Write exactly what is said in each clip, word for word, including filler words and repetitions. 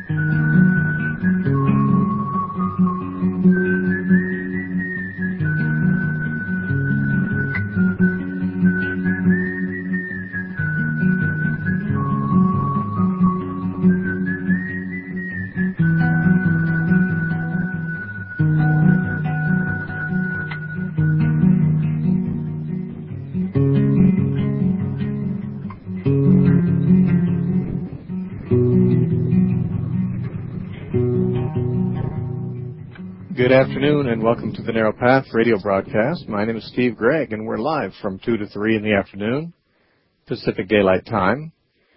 Good afternoon and welcome to the Narrow Path radio broadcast. My name is Steve Gregg and we're live from two to three in the afternoon, Pacific Daylight Time.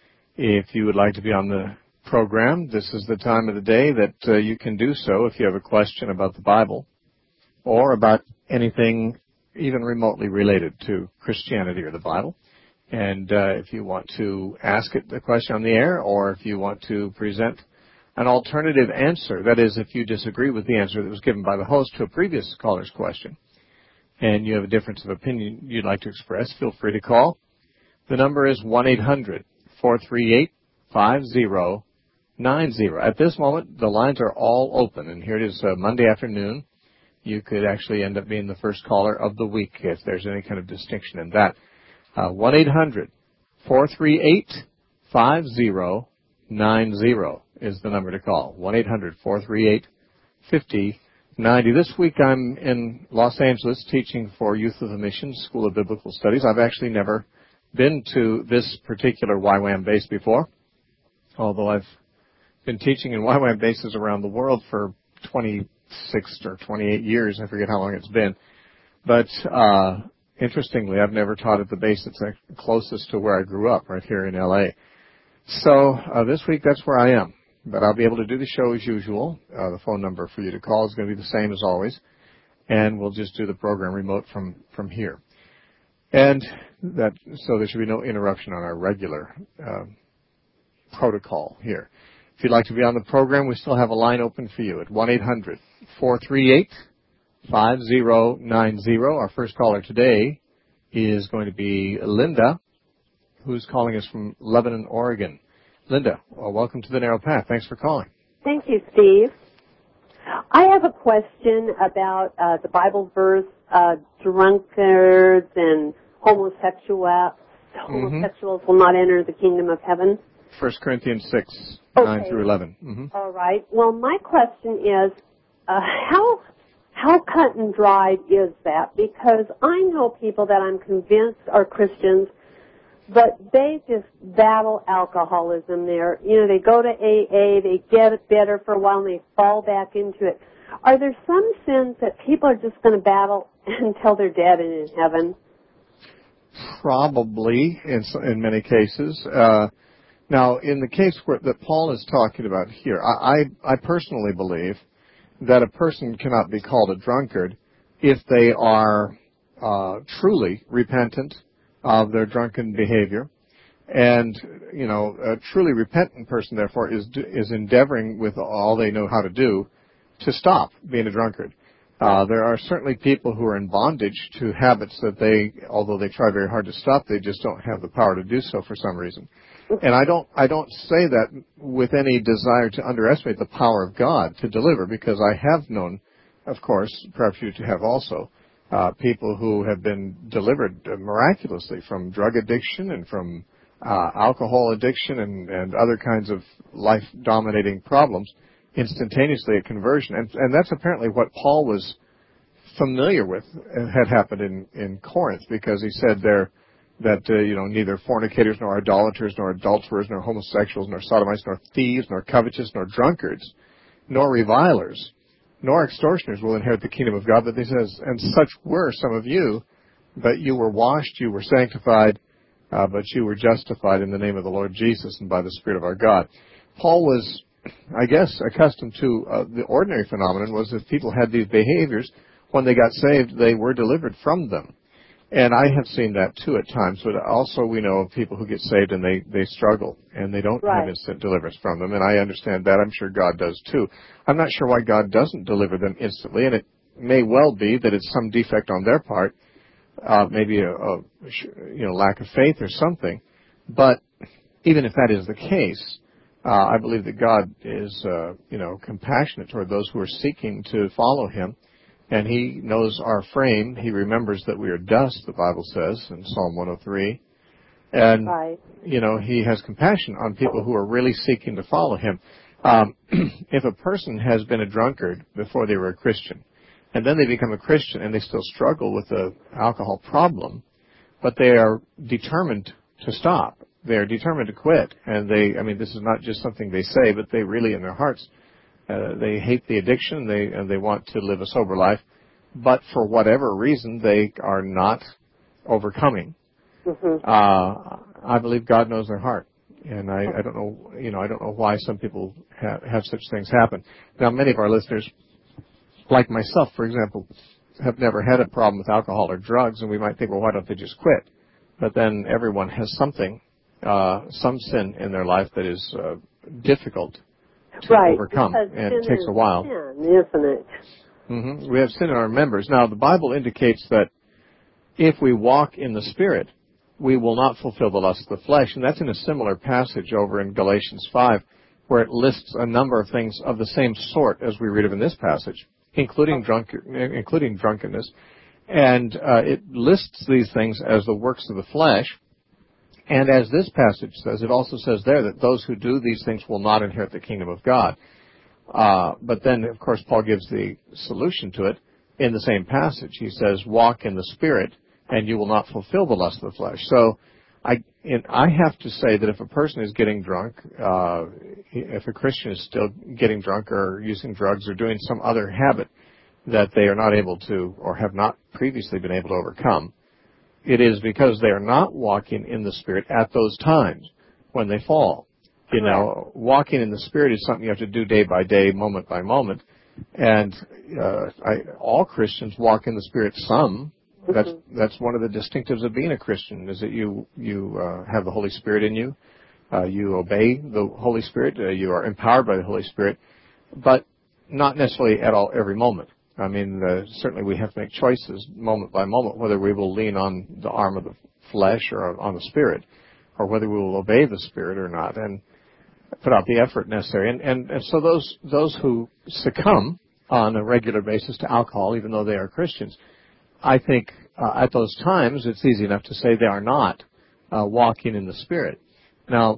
If you would like to be on the program, this is the time of the day that uh, you can do so if you have a question about the Bible or about anything even remotely related to Christianity or the Bible. And uh, if you want to ask it the question on the air or if you want to present an alternative answer, that is, if you disagree with the answer that was given by the host to a previous caller's question, and you have a difference of opinion you'd like to express, feel free to call. The number is one eight hundred, four three eight, five zero nine zero. At this moment, the lines are all open, and here it is uh, Monday afternoon. You could actually end up being the first caller of the week if there's any kind of distinction in that. Uh, one eight hundred, four three eight, five zero nine zero. Is the number to call, one eight hundred, four three eight, five zero nine zero. This week I'm in Los Angeles teaching for Youth of the Mission School of Biblical Studies. I've actually never been to this particular Y WAM base before, although I've been teaching in Y WAM bases around the world for twenty-six or twenty-eight years. I forget how long it's been. But uh, interestingly, I've never taught at the base that's closest to where I grew up, right here in L A. So uh, this week that's where I am. But I'll be able to do the show as usual. Uh, the phone number for you to call is going to be the same as always. And we'll just do the program remote from, from here. And that, so there should be no interruption on our regular uh, protocol here. If you'd like to be on the program, we still have a line open for you at one eight hundred, four three eight, five zero nine zero. Our first caller today is going to be Linda, who's calling us from Lebanon, Oregon. Linda, well, welcome to the Narrow Path. Thanks for calling. Thank you, Steve. I have a question about uh, the Bible verse, uh, drunkards and homosexual, homosexuals mm-hmm. will not enter the kingdom of heaven. First Corinthians six, okay. nine through eleven. Mm-hmm. All right. Well, my question is, uh, how how cut and dried is that? Because I know people that I'm convinced are Christians, but they just battle alcoholism there. You know, they go to A A, they get it better for a while, and they fall back into it. Are there some sins that people are just going to battle until they're dead and in heaven? Probably, in, in many cases. Uh, now, in the case where, that Paul is talking about here, I, I, I personally believe that a person cannot be called a drunkard if they are uh, truly repentant of their drunken behavior. And, you know, a truly repentant person, therefore, is is endeavoring with all they know how to do to stop being a drunkard. Uh, there are certainly people who are in bondage to habits that they, although they try very hard to stop, they just don't have the power to do so for some reason. And I don't, I don't say that with any desire to underestimate the power of God to deliver, because I have known, of course, perhaps you to have also, Uh, people who have been delivered uh, miraculously from drug addiction and from uh, alcohol addiction and, and other kinds of life-dominating problems instantaneously at conversion. And, and that's apparently what Paul was familiar with uh, had happened in, in Corinth, because he said there that, uh, you know, neither fornicators nor idolaters nor adulterers nor homosexuals nor sodomites nor thieves nor covetous nor drunkards nor revilers nor extortioners will inherit the kingdom of God. But he says, and such were some of you, but you were washed, you were sanctified, uh, but you were justified in the name of the Lord Jesus and by the Spirit of our God. Paul was, I guess, accustomed to uh, the ordinary phenomenon was if people had these behaviors, when they got saved, they were delivered from them. And I have seen that, too, at times. But also we know of people who get saved and they, they struggle, and they don't right. have instant deliverance from them. And I understand that. I'm sure God does, too. I'm not sure why God doesn't deliver them instantly, and it may well be that it's some defect on their part, uh, maybe a, a you know lack of faith or something. But even if that is the case, Uh, I believe that God is, uh, you know, compassionate toward those who are seeking to follow Him, and He knows our frame. He remembers that we are dust, the Bible says in Psalm one oh three, and right. you know, He has compassion on people who are really seeking to follow Him. Um, if a person has been a drunkard before they were a Christian, and then they become a Christian and they still struggle with the alcohol problem, but they are determined to stop. They are determined to quit. And they, I mean, this is not just something they say, but they really, in their hearts, uh, they hate the addiction, they, and they want to live a sober life. But for whatever reason, they are not overcoming. Mm-hmm. Uh, I believe God knows their heart. And I, I don't know, you know, I don't know why some people have, have such things happen. Now, many of our listeners, like myself, for example, have never had a problem with alcohol or drugs, and we might think, well, why don't they just quit? But then everyone has something, uh, some sin in their life that is uh, difficult to right, overcome, and it takes a while. Sin, isn't it? Mm-hmm. We have sin in our members. Now, the Bible indicates that if we walk in the Spirit, we will not fulfill the lust of the flesh, and that's in a similar passage over in Galatians five, where it lists a number of things of the same sort as we read of in this passage, including drunk, including drunkenness, and uh, it lists these things as the works of the flesh. And as this passage says, it also says there that those who do these things will not inherit the kingdom of God. Uh, but then, of course, Paul gives the solution to it in the same passage. He says, walk in the Spirit, and you will not fulfill the lust of the flesh. So I, and I have to say that if a person is getting drunk, uh, if a Christian is still getting drunk or using drugs or doing some other habit that they are not able to or have not previously been able to overcome, it is because they are not walking in the Spirit at those times when they fall. You know, walking in the Spirit is something you have to do day by day, moment by moment. And uh, I, all Christians walk in the Spirit some. That's that's one of the distinctives of being a Christian, is that you you uh, have the Holy Spirit in you. Uh, you obey the Holy Spirit. Uh, you are empowered by the Holy Spirit, but not necessarily at all every moment. I mean, uh, certainly we have to make choices moment by moment whether we will lean on the arm of the flesh or on the Spirit, or whether we will obey the Spirit or not, and put out the effort necessary. And, and, and so those those who succumb on a regular basis to alcohol, even though they are Christians, I think uh, at those times it's easy enough to say they are not uh, walking in the Spirit. Now,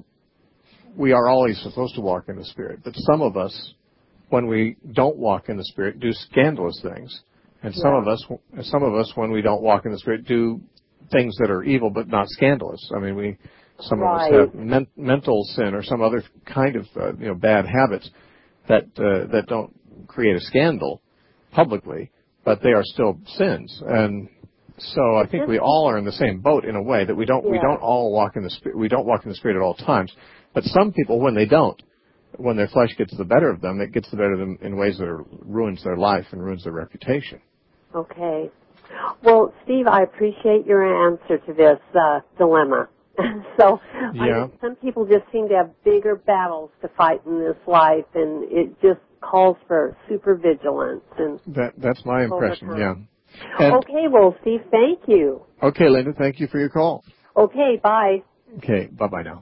we are always supposed to walk in the Spirit, but some of us, when we don't walk in the Spirit, do scandalous things, and some yeah. of us, some of us, when we don't walk in the Spirit, do things that are evil but not scandalous. I mean, we some right. of us have men- mental sin or some other kind of uh, you know bad habits that uh, that don't create a scandal publicly, but they are still sins. And so I think we all are in the same boat in a way, that we don't yeah. we don't all walk in the Spirit. We don't walk in the Spirit at all times. But some people, when they don't, when their flesh gets the better of them, it gets the better of them in ways that are, ruins their life and ruins their reputation. Okay. Well, Steve, I appreciate your answer to this uh, dilemma. so yeah. I, some people just seem to have bigger battles to fight in this life, and it just calls for super vigilance. And that, that's my impression, overcome. yeah. And, okay, well, Steve, thank you. Okay, Linda, thank you for your call. Okay, bye. Okay, bye-bye now.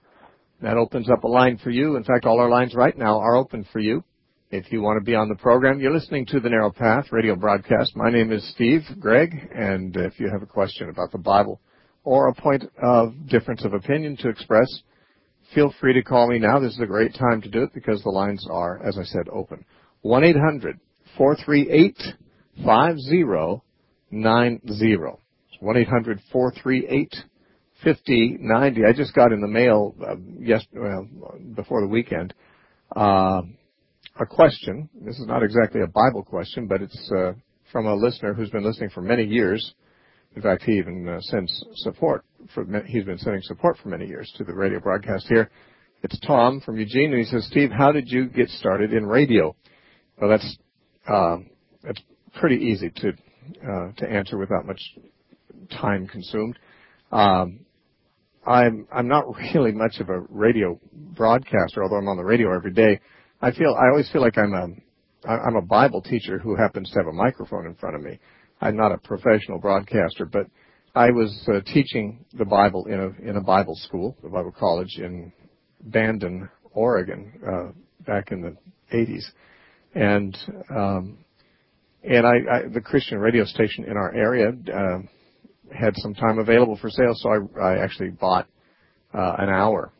That opens up a line for you. In fact, all our lines right now are open for you. If you want to be on the program, you're listening to the Narrow Path radio broadcast. My name is Steve Gregg, and if you have a question about the Bible or a point of difference of opinion to express, feel free to call me now. This is a great time to do it because the lines are, as I said, open. one eight hundred four three eight five zero nine zero. one eight hundred four three eight fifty ninety. I just got in the mail uh, yes, well, before the weekend uh, a question. This is not exactly a Bible question, but it's uh, from a listener who's been listening for many years. In fact, he even uh, sends support. For, he's been sending support for many years to the radio broadcast here. It's Tom from Eugene, and he says, Steve, how did you get started in radio? Well, that's uh, that's pretty easy to uh, to answer without much time consumed. Um, I'm I'm not really much of a radio broadcaster, although I'm on the radio every day. I feel I always feel like I'm a I'm a Bible teacher who happens to have a microphone in front of me. I'm not a professional broadcaster, but I was uh, teaching the Bible in a in a Bible school, the Bible college in Bandon, Oregon uh, back in the eighties, and um, and I, I the Christian radio station in our area uh, had some time available for sale, so I, I actually bought uh, an hour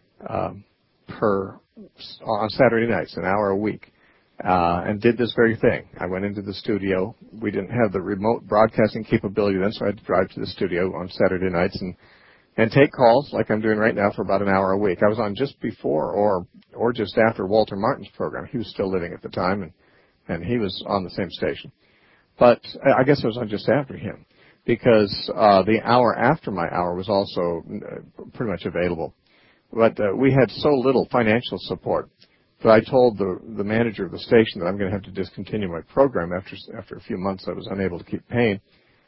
um, per on Saturday nights, an hour a week. Uh, and did this very thing. I went into the studio. We didn't have the remote broadcasting capability then, so I had to drive to the studio on Saturday nights and, and take calls like I'm doing right now for about an hour a week. I was on just before or or just after Walter Martin's program. He was still living at the time, and, and he was on the same station. But I guess I was on just after him because uh, the hour after my hour was also uh, pretty much available. But uh, we had so little financial support. But I told the the manager of the station that I'm going to have to discontinue my program after after a few months. I was unable to keep paying,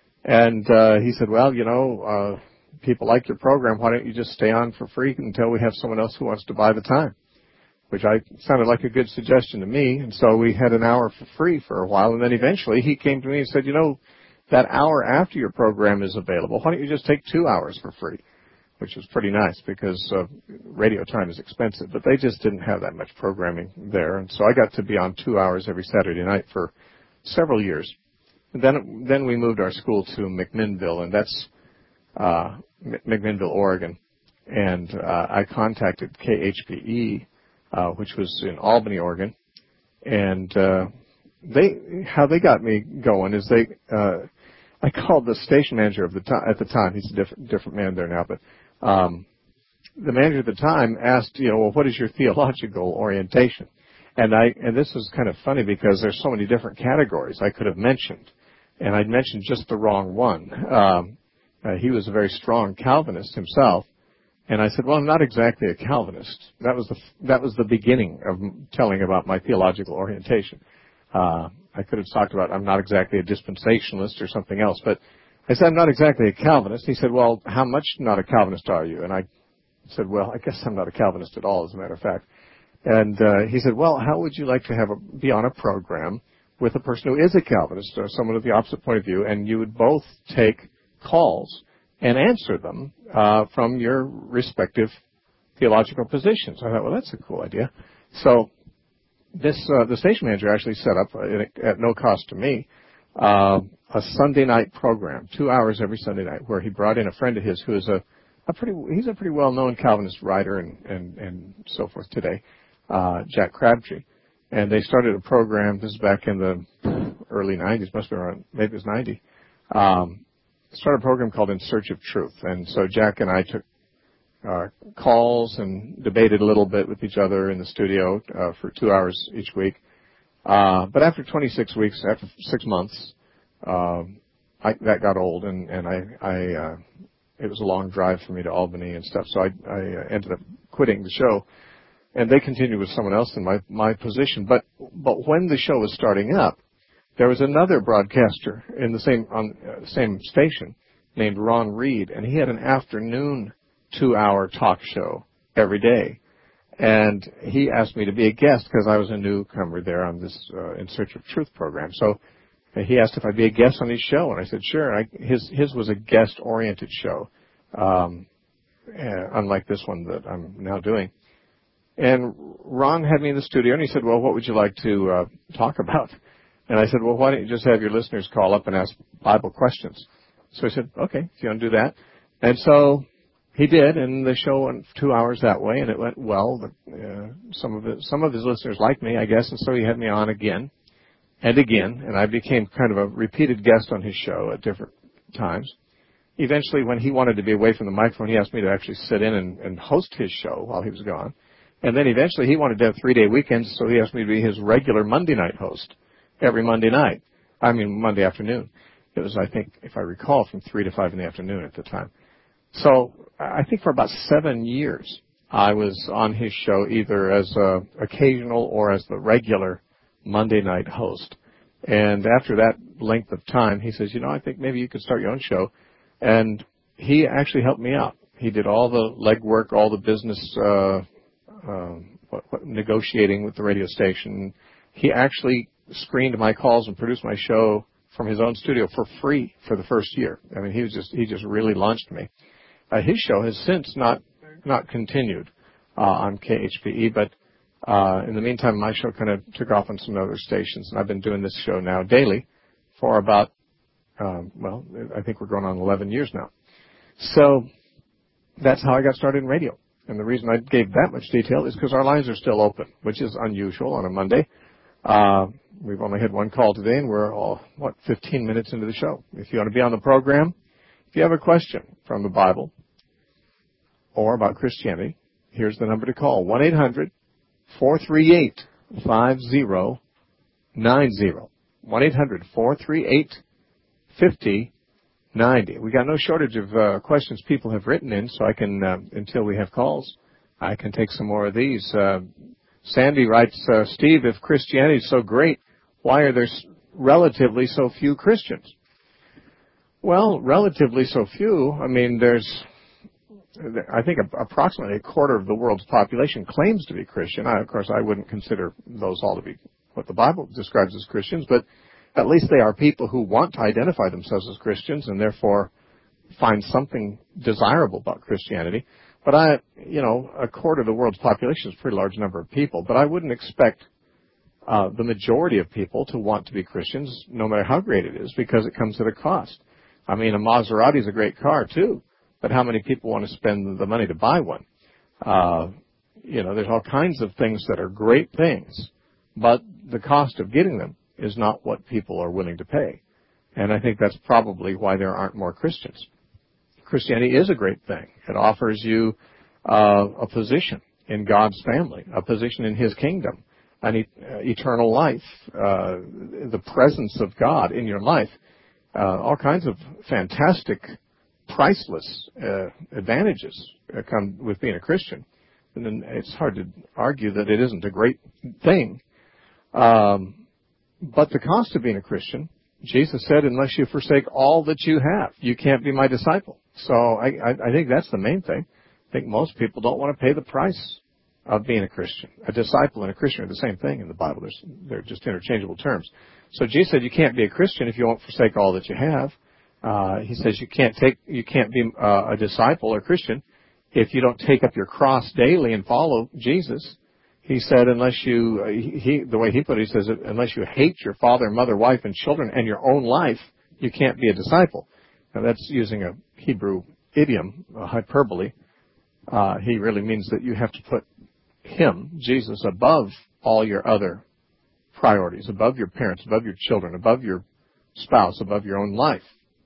and uh, he said, "Well, you know, uh, people like your program. Why don't you just stay on for free until we have someone else who wants to buy the time?" Which I sounded like a good suggestion to me, and so we had an hour for free for a while, and then eventually he came to me and said, "You know, that hour after your program is available, why don't you just take two hours for free?" Which was pretty nice because uh, radio time is expensive, but they just didn't have that much programming there. And so I got to be on two hours every Saturday night for several years. And then then we moved our school to McMinnville, and that's uh, McMinnville, Oregon. And uh, I contacted K H P E, uh, which was in Albany, Oregon. And uh, they how they got me going is they uh, I called the station manager of the to- at the time. He's a different different man there now, but Um, the manager at the time asked, you know, well, what is your theological orientation? And I, and this was kind of funny because there's so many different categories I could have mentioned, and I'd mentioned just the wrong one. Um, uh, he was a very strong Calvinist himself, and I said, well, I'm not exactly a Calvinist. That was the that was the beginning of telling about my theological orientation. Uh, I could have talked about I'm not exactly a dispensationalist or something else, but I said, I'm not exactly a Calvinist. He said, well, how much not a Calvinist are you? And I said, well, I guess I'm not a Calvinist at all, as a matter of fact. And uh, he said, well, how would you like to have a, be on a program with a person who is a Calvinist or someone of the opposite point of view, and you would both take calls and answer them uh, from your respective theological positions? I thought, well, that's a cool idea. So this uh, the station manager actually set up, uh, at no cost to me, uh, a Sunday night program, two hours every Sunday night, where he brought in a friend of his who is a, a pretty, he's a pretty well-known Calvinist writer and, and, and so forth today, uh, Jack Crabtree. And they started a program, this is back in the early nineties, must be around, maybe it was ninety, um, started a program called In Search of Truth. And so Jack and I took uh, calls and debated a little bit with each other in the studio uh, for two hours each week. Uh, but after twenty-six weeks, after six months, um, I, that got old, and, and I, I uh, it was a long drive for me to Albany and stuff, so I, I uh, ended up quitting the show, and they continued with someone else in my, my position. But, but when the show was starting up, there was another broadcaster in the same, on uh, same station named Ron Reed, and he had an afternoon two-hour talk show every day. And he asked me to be a guest because I was a newcomer there on this uh, In Search of Truth program. So uh, he asked if I'd be a guest on his show, and I said, sure. I, his his was a guest-oriented show, um, uh, unlike this one that I'm now doing. And Ron had me in the studio, and he said, well, what would you like to uh, talk about? And I said, well, why don't you just have your listeners call up and ask Bible questions? So he said, okay, if you want to do that. And so he did, and the show went two hours that way, and it went well. But, uh, some of it, some of his listeners liked me, I guess, and so he had me on again and again, and I became kind of a repeated guest on his show at different times. Eventually, when he wanted to be away from the microphone, he asked me to actually sit in and, and host his show while he was gone. And then eventually he wanted to have three-day weekends, so he asked me to be his regular Monday night host every Monday night. I mean, Monday afternoon. It was, I think, if I recall, from three to five in the afternoon at the time. So I think for about seven years, I was on his show either as a occasional or as the regular Monday night host. And after that length of time, he says, you know, I think maybe you could start your own show. And he actually helped me out. He did all the legwork, all the business uh, um, what, what, negotiating with the radio station. He actually screened my calls and produced my show from his own studio for free for the first year. I mean, he was just he just really launched me. Uh, his show has since not not continued. uh, on K H P E. But uh, in the meantime, my show kind of took off on some other stations, and I've been doing this show now daily for about, um, well, I think we're going on eleven years now. So that's how I got started in radio. And the reason I gave that much detail is because our lines are still open, which is unusual on a Monday. Uh, we've only had one call today, and we're all, what, fifteen minutes into the show. If you want to be on the program, if you have a question from the Bible or about Christianity, here's the number to call, one eight hundred four three eight five zero nine zero. one eight hundred four three eight five zero nine zero. We got no shortage of uh, questions people have written in, so I can, uh, until we have calls, I can take some more of these. Uh, Sandy writes, uh, Steve, if Christianity is so great, why are there relatively so few Christians? Well, relatively so few. I mean, there's, I think approximately a quarter of the world's population claims to be Christian. I, of course, I wouldn't consider those all to be what the Bible describes as Christians, but at least they are people who want to identify themselves as Christians and therefore find something desirable about Christianity. But I, you know, a quarter of the world's population is a pretty large number of people, but I wouldn't expect uh, the majority of people to want to be Christians, no matter how great it is, because it comes at a cost. I mean, a Maserati is a great car, too, but how many people want to spend the money to buy one? Uh, you know, there's all kinds of things that are great things, but the cost of getting them is not what people are willing to pay. And I think that's probably why there aren't more Christians. Christianity is a great thing. It offers you uh, a position in God's family, a position in His kingdom, an e- uh, eternal life, uh, the presence of God in your life, uh, all kinds of fantastic, priceless uh, advantages uh, come with being a Christian. And then it's hard to argue that it isn't a great thing. Um, but the cost of being a Christian, Jesus said, unless you forsake all that you have, you can't be my disciple. So I, I, I think that's the main thing. I think most people don't want to pay the price of being a Christian. A disciple and a Christian are the same thing in the Bible. There's, they're just interchangeable terms. So Jesus said you can't be a Christian if you won't forsake all that you have. Uh, he says you can't take, you can't be uh, a disciple or Christian if you don't take up your cross daily and follow Jesus. He said, unless you, uh, he, the way he put it, he says, unless you hate your father, mother, wife, and children and your own life, you can't be a disciple. Now that's using a Hebrew idiom, a hyperbole. Uh, he really means that you have to put him, Jesus, above all your other priorities, above your parents, above your children, above your spouse, above your own life.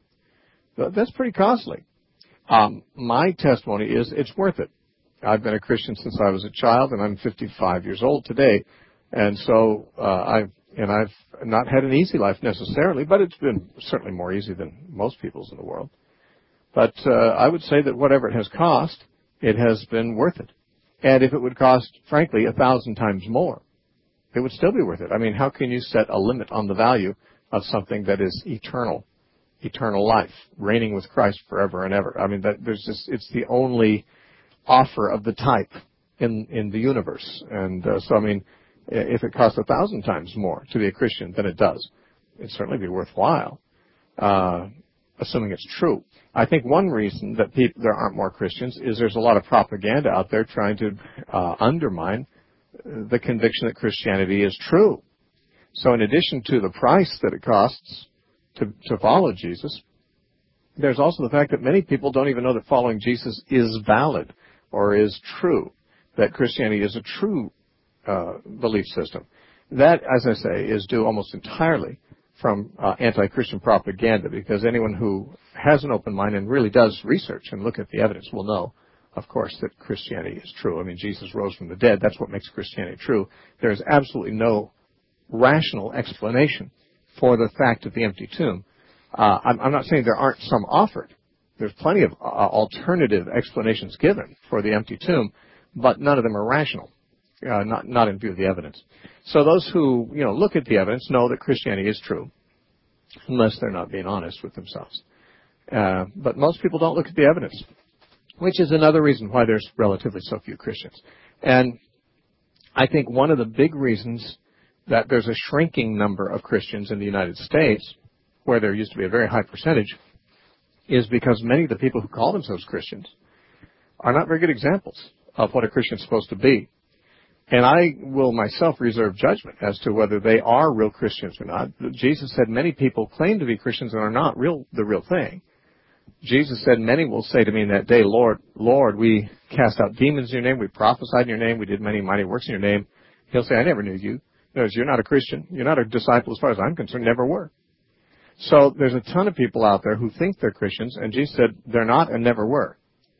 That's pretty costly. Um, my testimony is it's worth it. I've been a Christian since I was a child, and I'm fifty-five years old today. And so uh, I've and I've not had an easy life necessarily, but it's been certainly more easy than most people's in the world. But uh, I would say that whatever it has cost, it has been worth it. And if it would cost, frankly, a thousand times more, it would still be worth it. I mean, how can you set a limit on the value of something that is eternal, eternal life, reigning with Christ forever and ever? I mean, that, there's just, it's the only offer of the type in in the universe. And uh, so, I mean, if it costs a thousand times more to be a Christian than it does, it'd certainly be worthwhile, uh, assuming it's true. I think one reason that people, there aren't more Christians is there's a lot of propaganda out there trying to uh, undermine the conviction that Christianity is true. So in addition to the price that it costs to, to follow Jesus, there's also the fact that many people don't even know that following Jesus is valid or is true, that Christianity is a true uh, belief system. That, as I say, is due almost entirely from uh, anti-Christian propaganda, because anyone who has an open mind and really does research and look at the evidence will know, of course, that Christianity is true. I mean, Jesus rose from the dead. That's what makes Christianity true. There is absolutely no rational explanation for the fact of the empty tomb. Uh, I'm, I'm not saying there aren't some offered. There's plenty of uh, alternative explanations given for the empty tomb, but none of them are rational, uh, not not in view of the evidence. So those who, you know, look at the evidence know that Christianity is true, unless they're not being honest with themselves. Uh, but most people don't look at the evidence, which is another reason why there's relatively so few Christians. And I think one of the big reasons that there's a shrinking number of Christians in the United States, where there used to be a very high percentage, is because many of the people who call themselves Christians are not very good examples of what a Christian is supposed to be. And I will myself reserve judgment as to whether they are real Christians or not. Jesus said many people claim to be Christians and are not real, the real thing. Jesus said, many will say to me in that day, Lord, Lord, we cast out demons in your name, we prophesied in your name, we did many mighty works in your name. He'll say, I never knew you. In other words, you're not a Christian. You're not a disciple as far as I'm concerned, never were. So there's a ton of people out there who think they're Christians, and Jesus said they're not and never were.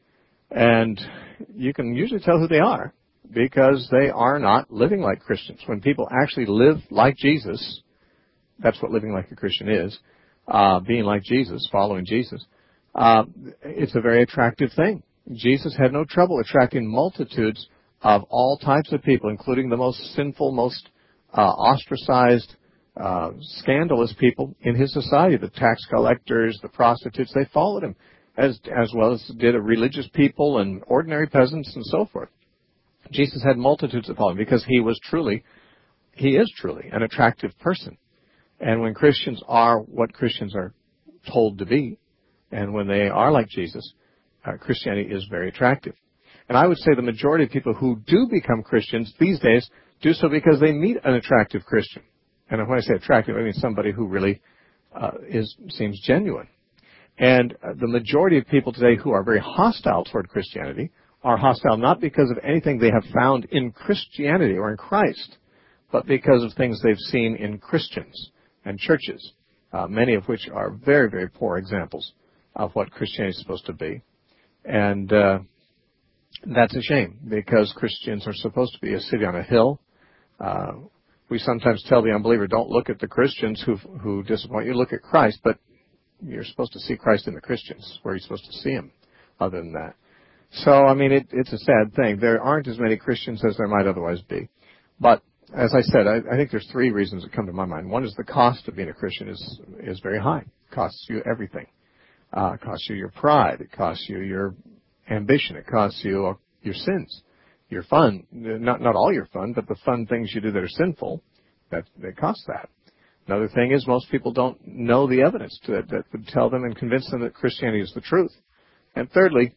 And you can usually tell who they are because they are not living like Christians. When people actually live like Jesus, that's what living like a Christian is, uh, being like Jesus, following Jesus. Uh, it's a very attractive thing. Jesus had no trouble attracting multitudes of all types of people, including the most sinful, most uh, ostracized, uh, scandalous people in his society. The tax collectors, the prostitutes, they followed him, as as well as did religious people and ordinary peasants and so forth. Jesus had multitudes that followed him because he was truly, he is truly an attractive person. And when Christians are what Christians are told to be, and when they are like Jesus, uh, Christianity is very attractive. And I would say the majority of people who do become Christians these days do so because they meet an attractive Christian. And when I say attractive, I mean somebody who really uh, is seems genuine. And uh, the majority of people today who are very hostile toward Christianity are hostile not because of anything they have found in Christianity or in Christ, but because of things they've seen in Christians and churches, uh, many of which are very, very poor examples of what Christianity is supposed to be. And uh, that's a shame because Christians are supposed to be a city on a hill. Uh, we sometimes tell the unbeliever, don't look at the Christians who who disappoint you, look at Christ. But you're supposed to see Christ in the Christians. Where are you supposed to see him other than that? So, I mean, it, it's a sad thing. There aren't as many Christians as there might otherwise be. But as I said, I, I think there's three reasons that come to my mind. One is the cost of being a Christian is is very high. It costs you everything. Uh, it costs you your pride. It costs you your ambition. It costs you uh, your sins, your fun. Not not all your fun, but the fun things you do that are sinful, that they cost that. Another thing is most people don't know the evidence to it that would tell them and convince them that Christianity is the truth. And thirdly,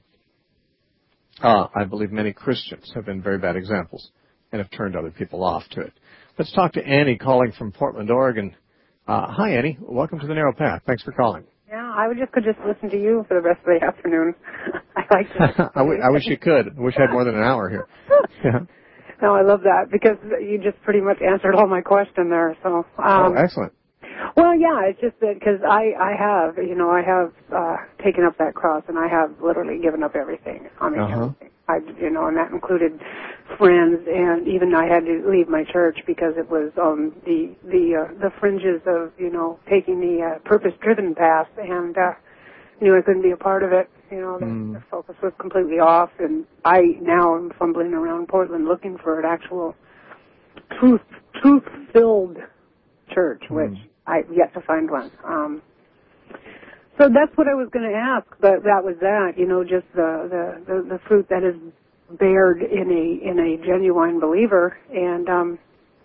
uh, I believe many Christians have been very bad examples and have turned other people off to it. Let's talk to Annie calling from Portland, Oregon. Uh, hi, Annie. Welcome to the Narrow Path. Thanks for calling. Yeah, I would just could just listen to you for the rest of the afternoon. I like it. I, w- I wish you could. I wish I had more than an hour here. Yeah. No, I love that because you just pretty much answered all my question there. So. Um, oh, excellent. Well, yeah, it's just that because I, I have, you know, I have uh, taken up that cross and I have literally given up everything. I mean, uh-huh. everything. I, you know, and that included friends, and even I had to leave my church because it was on the the uh, the fringes of, you know, taking the uh, purpose-driven path, and uh, knew I couldn't be a part of it. You know, the, mm. the focus was completely off, and I now am fumbling around Portland looking for an actual truth truth-filled church, mm. which I've yet to find one. Um, So that's what I was going to ask, but that was that, you know, just the, the, the, the fruit that is bared in a in a genuine believer. And um,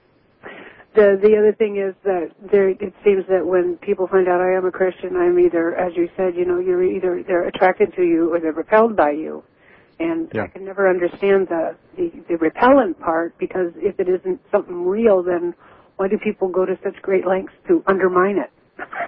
the the other thing is that there, it seems that when people find out I am a Christian, I'm either, as you said, you know, you're either they're attracted to you or they're repelled by you. And yeah. I can never understand the, the the repellent part, because if it isn't something real, then why do people go to such great lengths to undermine it?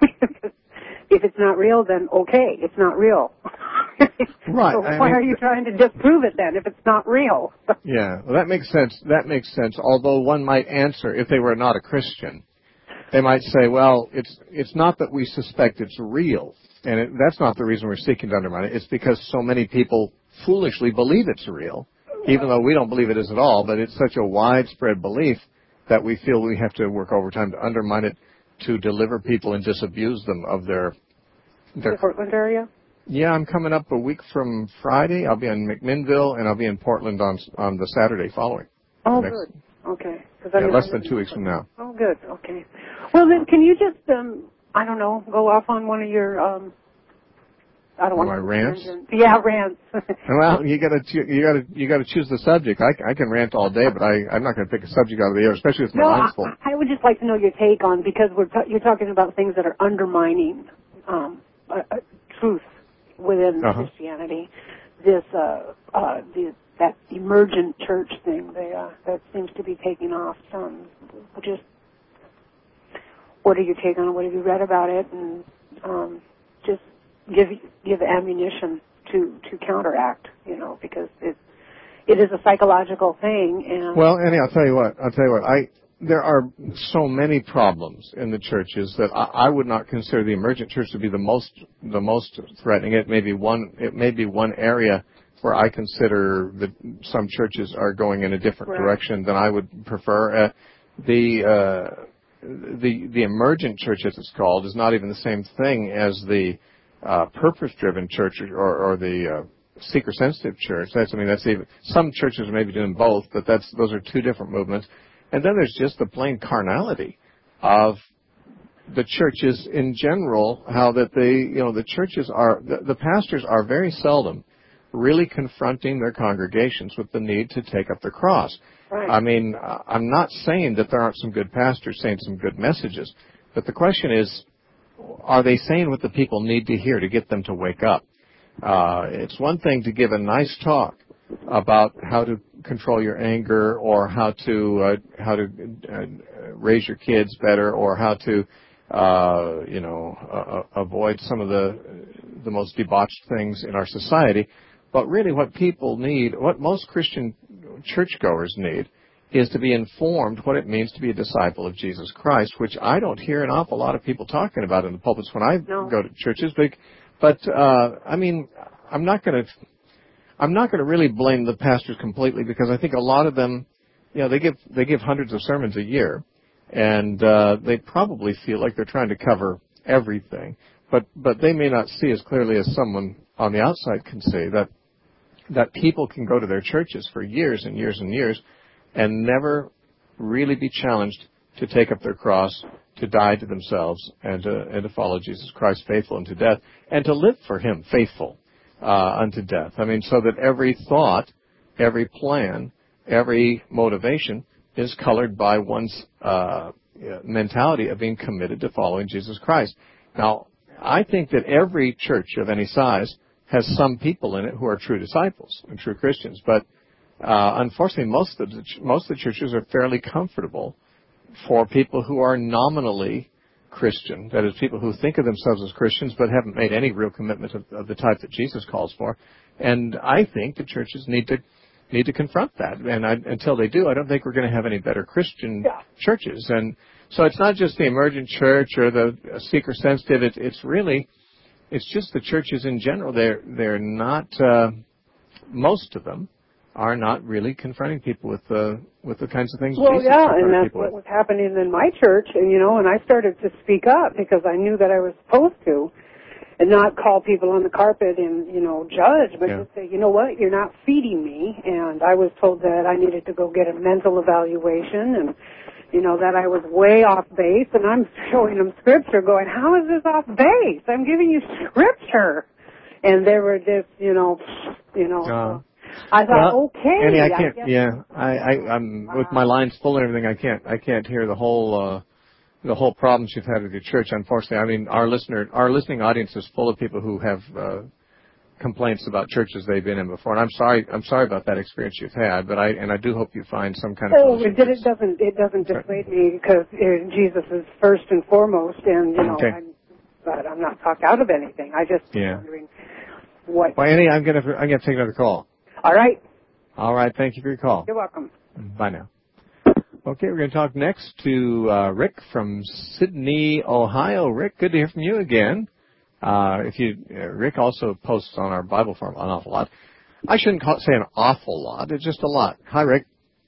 If it's not real, then okay, it's not real. Right. So why I mean, are you trying to disprove it then if it's not real? Yeah, well, that makes sense. That makes sense. Although one might answer, if they were not a Christian, they might say, well, it's it's not that we suspect it's real, and it, that's not the reason we're seeking to undermine it. It's because so many people foolishly believe it's real, even though we don't believe it is at all, but it's such a widespread belief that we feel we have to work overtime to undermine it, to deliver people and disabuse them of their... their the Portland area? Yeah, I'm coming up a week from Friday. I'll be in McMinnville, and I'll be in Portland on on the Saturday following. Oh, next, good. Okay. Yeah, less than two weeks from now. Oh, good. Okay. Well, then, can you just, um, I don't know, go off on one of your... Um, I don't want my to rants. Yeah, rants. Well, you got to you got to you got to choose the subject. I, I can rant all day, but I I'm not going to pick a subject out of the air, especially if my no, line's full. I, I would just like to know your take on, because we're t- you're talking about things that are undermining um, uh, uh, truth within uh-huh. Christianity. This uh, uh, the that emergent church thing they, uh, that seems to be taking off. Um, just what are your take on it? What have you read about it? And um, just give give ammunition to to counteract, you know, because it it is a psychological thing. And well, Annie, I'll tell you what. I'll tell you what. I there are so many problems in the churches that I, I would not consider the emergent church to be the most the most threatening. It may be one. It may be one area where I consider that some churches are going in a different right. direction than I would prefer. Uh, the uh, the the emergent church, as it's called, is not even the same thing as the uh, purpose-driven church or, or the uh, seeker-sensitive church. That's I mean that's even some churches may be doing both, but that's those are two different movements. And then there's just the plain carnality of the churches in general. How that they you know the churches are the, the pastors are very seldom really confronting their congregations with the need to take up the cross. Right. I mean, I'm not saying that there aren't some good pastors saying some good messages, but the question is, are they saying what the people need to hear to get them to wake up? Uh, it's one thing to give a nice talk about how to control your anger or how to uh, how to uh, raise your kids better or how to uh, you know uh, avoid some of the the most debauched things in our society. But really what people need, what most Christian churchgoers need, is to be informed what it means to be a disciple of Jesus Christ, which I don't hear an awful lot of people talking about in the pulpits when I no. go to churches. But, but uh, I mean, I'm not going to, I'm not going to really blame the pastors completely because I think a lot of them, you know, they give they give hundreds of sermons a year, and uh, they probably feel like they're trying to cover everything. But but they may not see as clearly as someone on the outside can see that that people can go to their churches for years and years and years and never really be challenged to take up their cross, to die to themselves, and to, and to follow Jesus Christ faithful unto death, and to live for Him faithful uh, unto death. I mean, so that every thought, every plan, every motivation is colored by one's uh, mentality of being committed to following Jesus Christ. Now, I think that every church of any size has some people in it who are true disciples and true Christians. But uh, unfortunately, most of the most of the churches are fairly comfortable for people who are nominally Christian. That is, people who think of themselves as Christians but haven't made any real commitment of, of the type that Jesus calls for. And I think the churches need to need to confront that. And I, until they do, I don't think we're going to have any better Christian yeah. churches. And so it's not just the emergent church or the seeker-sensitive. It, it's really, it's just the churches in general. They're they're not. Uh, most of them are not really confronting people with the with the kinds of things. Well, Jesus yeah, and that's people what with. was happening in my church. And you know, and I started to speak up because I knew that I was supposed to, and not call people on the carpet and you know judge, but Yeah. just say, you know what, you're not feeding me. And I was told that I needed to go get a mental evaluation and. You know, that I was way off base, and I'm showing them scripture going, how is this off base? I'm giving you scripture. And they were just, you know, you know. Uh, I thought, well, okay. Annie, I can't, I guess. yeah, I, I, I'm, with my lines full and everything, I can't, I can't hear the whole, uh, the whole problems you've had with your church, unfortunately. I mean, our listener, our listening audience is full of people who have, uh, complaints about churches they've been in before, and I'm sorry. I'm sorry about that experience you've had, but I and I do hope you find some kind of. Oh, it, it doesn't. It doesn't dissuade me because uh, Jesus is first and foremost, and you know, okay. I'm, but I'm not talked out of anything. I just yeah. wondering what. Well, Annie, I'm gonna I'm gonna take another call. All right. All right. Thank you for your call. You're welcome. Bye now. Okay, we're going to talk next to uh, Rick from Sydney, Ohio. Rick, good to hear from you again. Uh, if you, uh, Rick also posts on our Bible forum an awful lot. I shouldn't call, say an awful lot. It's just a lot. Hi, Rick.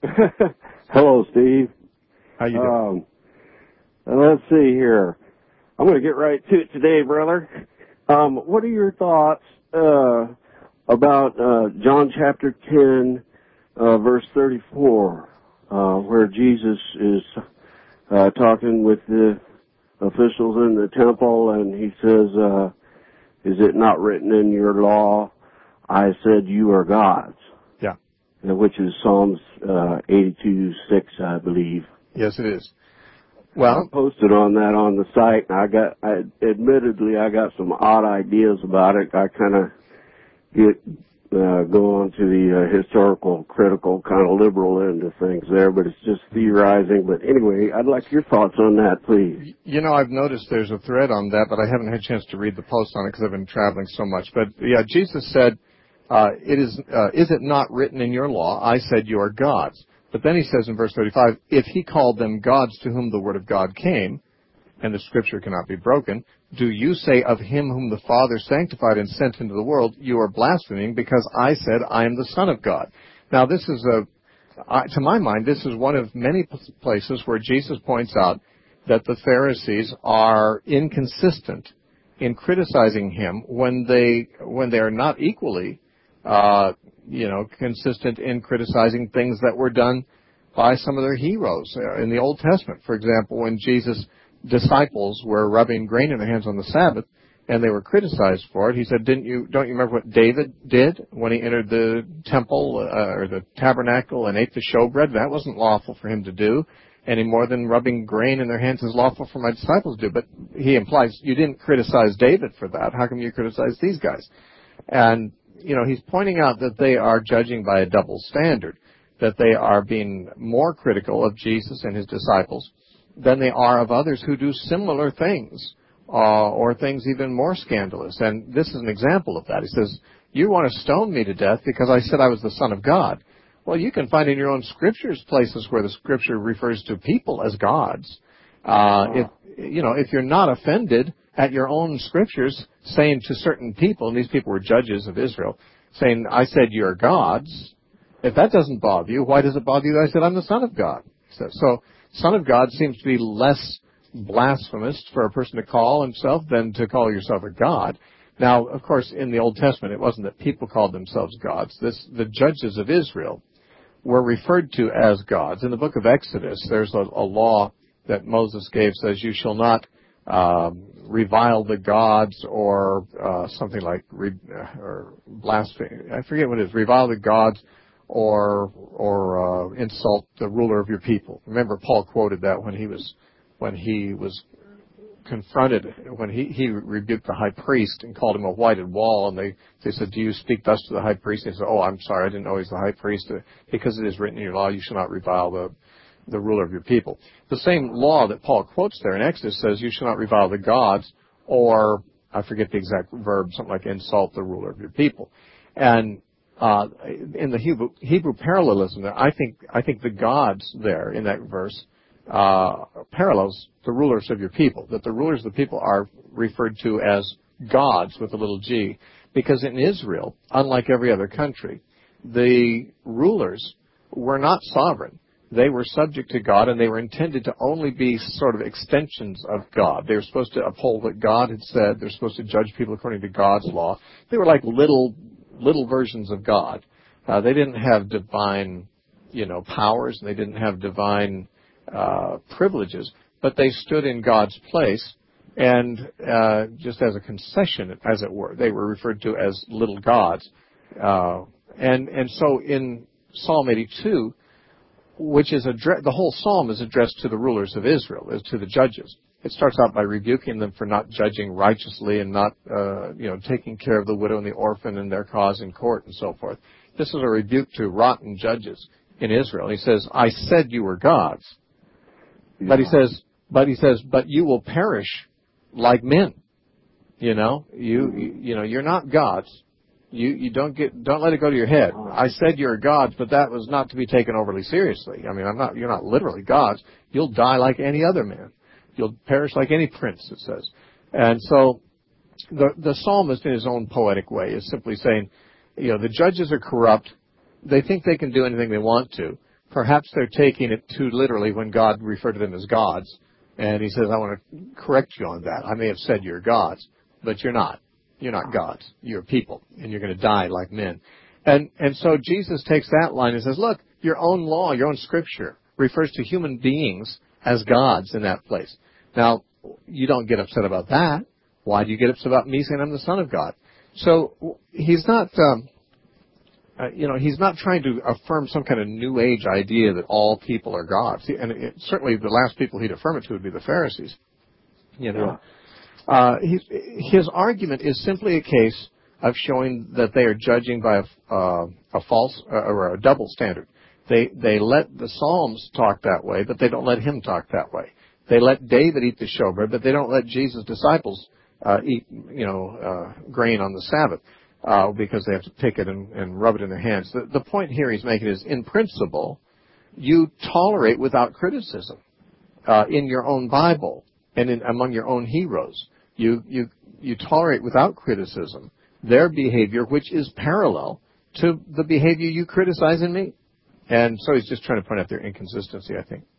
Hello, Steve. How you doing? Um, let's see here. I'm going to get right to it today, brother. Um, what are your thoughts uh, about uh, John chapter ten, uh, verse thirty-four, uh, where Jesus is uh, talking with the officials in the temple, and he says, uh, is it not written in your law, I said you are gods? Yeah. Which is Psalms uh, eighty-two six, I believe. Yes, it is. Well, I posted on that on the site, and I got, I, admittedly, I got some odd ideas about it. I kind of get uh, go on to the uh, historical, critical, kind of liberal end of things there, but it's just theorizing. But anyway, I'd like your thoughts on that, please. You know, I've noticed there's a thread on that, but I haven't had a chance to read the post on it because I've been traveling so much. But, yeah, Jesus said, uh, it is, uh, is it not written in your law, I said you are gods? But then he says in verse thirty-five, if he called them gods to whom the word of God came, and the scripture cannot be broken, do you say of him whom the Father sanctified and sent into the world, you are blaspheming because I said I am the Son of God? Now this is a, uh, to my mind, this is one of many places where Jesus points out that the Pharisees are inconsistent in criticizing him when they, when they are not equally, uh, you know, consistent in criticizing things that were done by some of their heroes in the Old Testament. For example, when Jesus' disciples were rubbing grain in their hands on the Sabbath, and they were criticized for it, he said, "Didn't you? Don't you remember what David did when he entered the temple uh, or the tabernacle and ate the showbread? That wasn't lawful for him to do, any more than rubbing grain in their hands is lawful for my disciples to do." But he implies you didn't criticize David for that. How come you criticize these guys? And you know, he's pointing out that they are judging by a double standard, that they are being more critical of Jesus and his disciples than they are of others who do similar things, uh, or things even more scandalous. And this is an example of that. He says, you want to stone me to death because I said I was the Son of God. Well, you can find in your own scriptures places where the scripture refers to people as gods. Uh, if, you know, if you're not offended at your own scriptures saying to certain people, and these people were judges of Israel, saying, I said you're gods, if that doesn't bother you, why does it bother you that I said I'm the Son of God? So, so Son of God seems to be less blasphemous for a person to call himself than to call yourself a god. Now, of course, in the Old Testament, it wasn't that people called themselves gods. This, the judges of Israel were referred to as gods. In the book of Exodus, there's a, a law that Moses gave, says you shall not um, revile the gods or uh, something like re, or blaspheme. I forget what it is. Revile the gods or or uh, insult the ruler of your people. Remember, Paul quoted that when he was when he was confronted, when he, he rebuked the high priest and called him a whited wall, and they, they said, do you speak thus to the high priest? And he said, oh, I'm sorry, I didn't know he's the high priest. Because it is written in your law, you shall not revile the the ruler of your people. The same law that Paul quotes there in Exodus says, you shall not revile the gods, or, I forget the exact verb, something like insult the ruler of your people. And uh, in the Hebrew, Hebrew parallelism there, I think, I think the gods there in that verse uh, parallels the rulers of your people, that the rulers of the people are referred to as gods with a little g, because in Israel, unlike every other country, the rulers were not sovereign. They were subject to God, and they were intended to only be sort of extensions of God. They were supposed to uphold what God had said. They're supposed to judge people according to God's law. They were like little, little versions of God. Uh, they didn't have divine, you know, powers, and they didn't have divine uh, privileges, but they stood in God's place, and uh, just as a concession, as it were, they were referred to as little gods. Uh, and and so in Psalm eighty-two, which is addre- the whole psalm is addressed to the rulers of Israel, as to the judges. It starts out by rebuking them for not judging righteously and not, uh, you know, taking care of the widow and the orphan and their cause in court and so forth. This is a rebuke to rotten judges in Israel. He says, I said you were gods. Yeah. But he says, but he says, but you will perish like men. You know, you, you, you know, you're not gods. You, you don't get, don't let it go to your head. I said you're gods, but that was not to be taken overly seriously. I mean, I'm not, you're not literally gods. You'll die like any other man. You'll perish like any prince, it says. And so the, the psalmist in his own poetic way is simply saying, you know, the judges are corrupt. They think they can do anything they want to. Perhaps they're taking it too literally when God referred to them as gods. And he says, I want to correct you on that. I may have said you're gods, but you're not. You're not gods. You're people, and you're going to die like men. And and so Jesus takes that line and says, look, your own law, your own scripture refers to human beings as gods in that place. Now, you don't get upset about that. Why do you get upset about me saying I'm the Son of God? So he's not, um, uh, you know, he's not trying to affirm some kind of New Age idea that all people are gods. And it, certainly the last people he'd affirm it to would be the Pharisees, you know. Yeah. Uh, his, his argument is simply a case of showing that they are judging by a, uh, a false uh, or a double standard. They they let the Psalms talk that way, but they don't let him talk that way. They let David eat the showbread, but they don't let Jesus' disciples uh, eat, you know, uh, grain on the Sabbath uh, because they have to pick it and, and rub it in their hands. The, the point here he's making is, in principle, you tolerate without criticism uh, in your own Bible and in, among your own heroes. You you you tolerate without criticism their behavior, which is parallel to the behavior you criticize in me. And so he's just trying to point out their inconsistency, I think.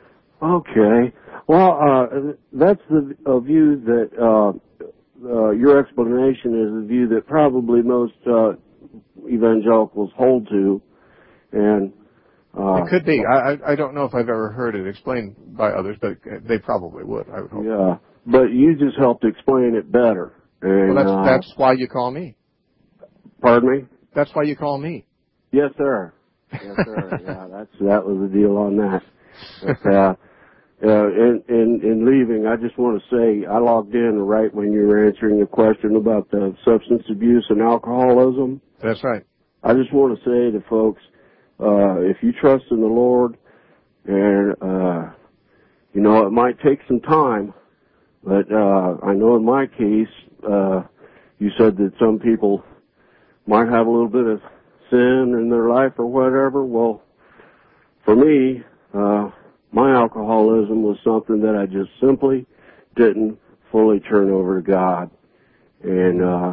Okay. Well, uh, that's the a view that uh, uh, your explanation is a view that probably most uh, evangelicals hold to, and uh, it could be. I, I don't know if I've ever heard it explained by others, but they probably would. I would hope. Yeah, but you just helped explain it better. And, well, that's uh, that's why you call me. Pardon me? That's why you call me. Yes, sir. Yes, sir. Yeah, that's that was the deal on that. But, uh, uh, in, in in leaving, I just want to say I logged in right when you were answering the question about the substance abuse and alcoholism. That's right. I just want to say to folks, uh, if you trust in the Lord, and uh, you know it might take some time, but uh, I know in my case, uh, you said that some people might have a little bit of sin in their life or whatever. Well, for me, uh, my alcoholism was something that I just simply didn't fully turn over to God. And, uh,